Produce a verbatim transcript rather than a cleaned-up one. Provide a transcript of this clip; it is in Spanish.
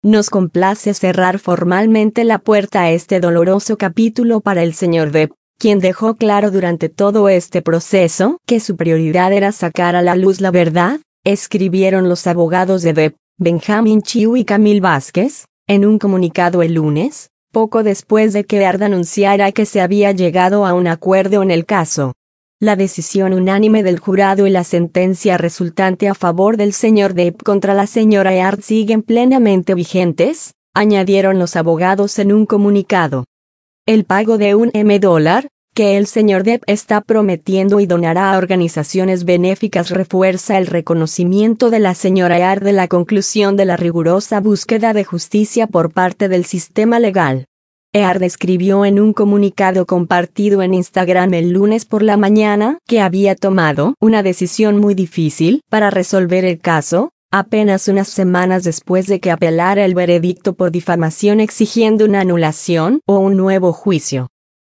Nos complace cerrar formalmente la puerta a este doloroso capítulo para el señor Depp, quien dejó claro durante todo este proceso que su prioridad era sacar a la luz la verdad, escribieron los abogados de Depp, Benjamin Chiu y Camille Vázquez, en un comunicado el lunes, poco después de que Heard anunciara que se había llegado a un acuerdo en el caso. La decisión unánime del jurado y la sentencia resultante a favor del señor Depp contra la señora Heard siguen plenamente vigentes, añadieron los abogados en un comunicado. El pago de un M dólar, que el señor Depp está prometiendo y donará a organizaciones benéficas, refuerza el reconocimiento de la señora Heard de la conclusión de la rigurosa búsqueda de justicia por parte del sistema legal. Heard escribió en un comunicado compartido en Instagram el lunes por la mañana que había tomado una decisión muy difícil para resolver el caso, apenas unas semanas después de que apelara el veredicto por difamación exigiendo una anulación o un nuevo juicio.